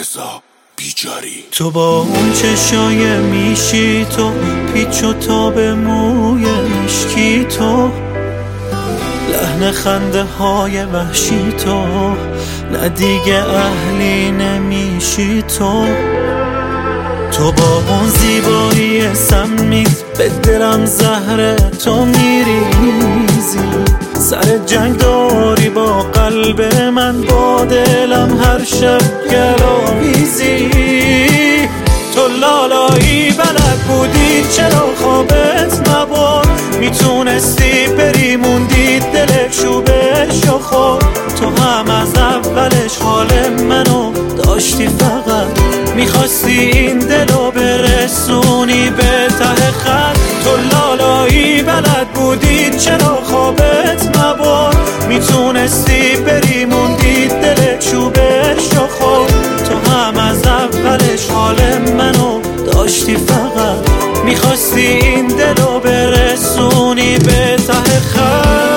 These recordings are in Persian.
رضا بیجاری. تو با اون چشای میشی تو، پیچ و تاب موی مشکی تو، لحن خنده های وحشی تو، نه دیگه اهلی نمیشی تو. تو با اون زیبایی سمیت به دلم زهر تو میریزی، سر جنگ داری با قلب من، با دلم هر شب گلاویزی. تو لالایی بلد بودی چرا خوابت نبرد، میتونستی بری موندی دلت شوبش و خورد. تو هم از اولش حال منو داشتی، فقط میخواستی این دلو برسونی به ته خط. تو لالایی بلد بودی چرا خوابت نبرد، میتونستی بری موندی دلت چوبش و خورد. تو هم از اولش حال منو داشتی، فقط میخواستی این دلو برسونی به ته خط.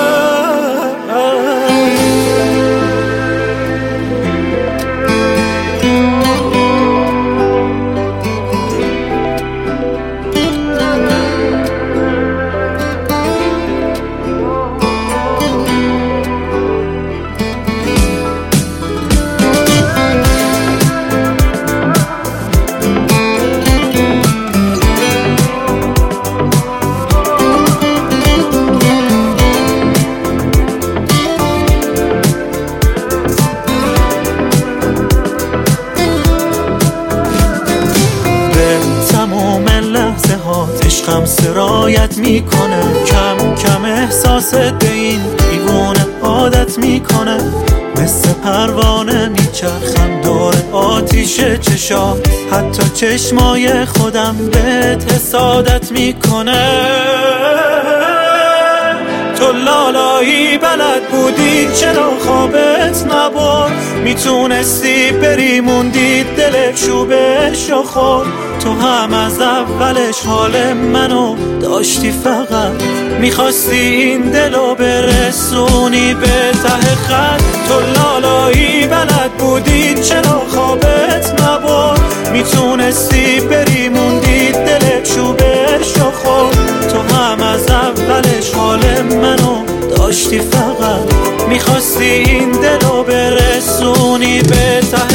عشقم سرایت میکنه، کم کم احساست به این دیوونه عادت میکنه. مثل پروانه میچرخم دور آتیش چشات، حتی چشمای خودم بهت حسادت میکنه. تو لالایی بلد بودی چرا خوابت نبرد، میتونستی بری موندی دلت شوبش و خورد. تو هم از اولش حال منو داشتی، فقط میخواستی این دلو برسونی به ته خط. تو لالایی بلد بودی چرا خوابت نبرد، میتونستی بری موندی دلت چوبش و خورد. تو هم از اولش حال منو داشتی، فقط میخواستی این دلو برسونی به ته